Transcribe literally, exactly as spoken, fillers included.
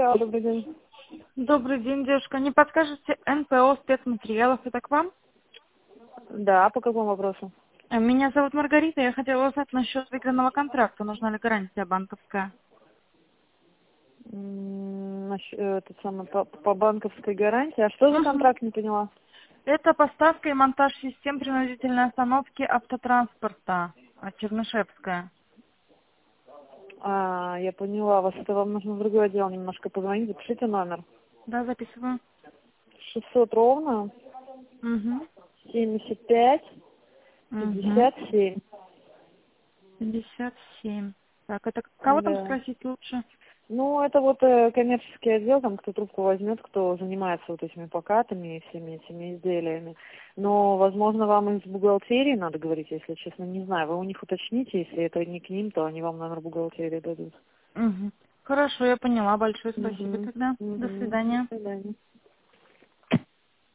Да, добрый день. Добрый день, девушка. Не подскажете эн пэ о спецматериалов? Это к вам? Да, по какому вопросу? Э, Меня зовут Маргарита. Я хотела узнать насчет выигранного контракта. Нужна ли гарантия банковская? М, нащ- э, Этот самый, по, по банковской гарантии. А что за Мгм. контракт, не поняла? Это поставка и монтаж систем принудительной остановки автотранспорта. а, Чернышевская. А, я поняла вас. Это вам нужно в другой отдел немножко позвонить. Запишите номер. Да, записываю. шестьсот ровно, Угу. семьдесят пять, Угу. пятьдесят семь. пятьдесят семь. Так, это кого там Да. спросить лучше? Ну, это вот э, коммерческий отдел, там кто трубку возьмет, кто занимается вот этими плакатами и всеми этими изделиями. Но, возможно, вам из бухгалтерии надо говорить, если честно, не знаю. Вы у них уточните, если это не к ним, то они вам номер бухгалтерии дадут. Угу. Хорошо, я поняла. Большое спасибо Угу. тогда. До Угу. До свидания. свидания.